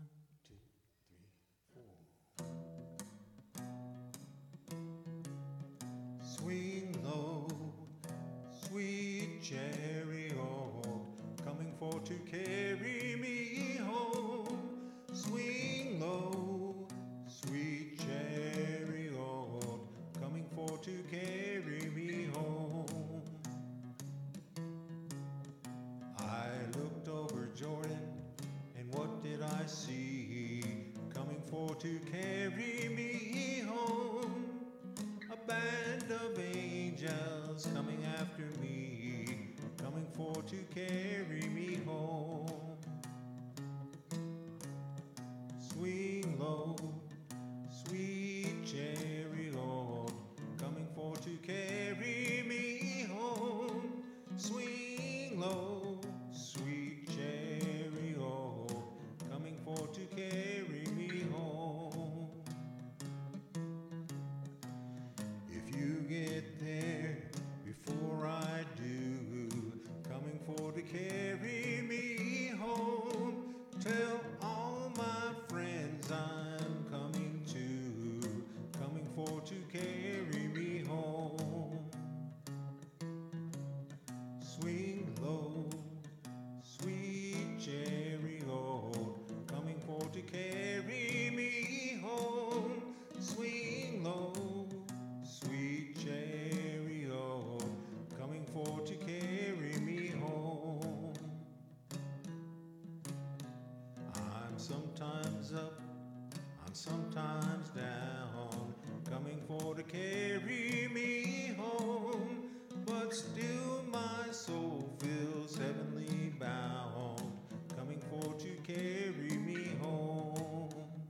two, three, four. Swing low, sweet chariot, coming for to carry me home. Swing low, sweet chariot, coming for to carry me home. I looked over Jordan, and what did I see? Coming for to carry me home. A band of angels coming after me, coming for to carry me home. Swing low, sweet chariot, coming for to carry me home. Swing low, sweet chariot, coming for to carry me home. If you get there before I do, coming for to carry me home, tell all my friends I'm coming too, coming for to carry me home. Swing low, sweet chariot, coming for to carry me home. Swing low, sweet chariot, coming for to carry me home. I'm sometimes up, I'm sometimes down, coming for to carry me home. But still my soul feels heavenly bound, coming for to carry me home.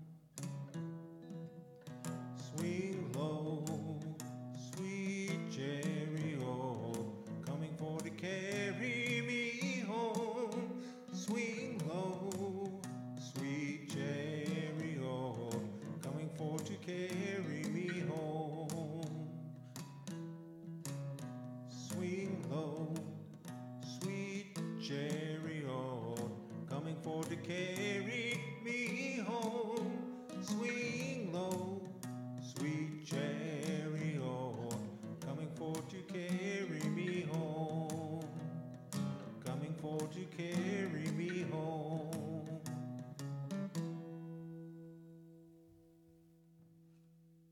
Swing low, sweet chariot, coming for to carry me home. Swing low, sweet chariot, coming for to carry me home. Swing low,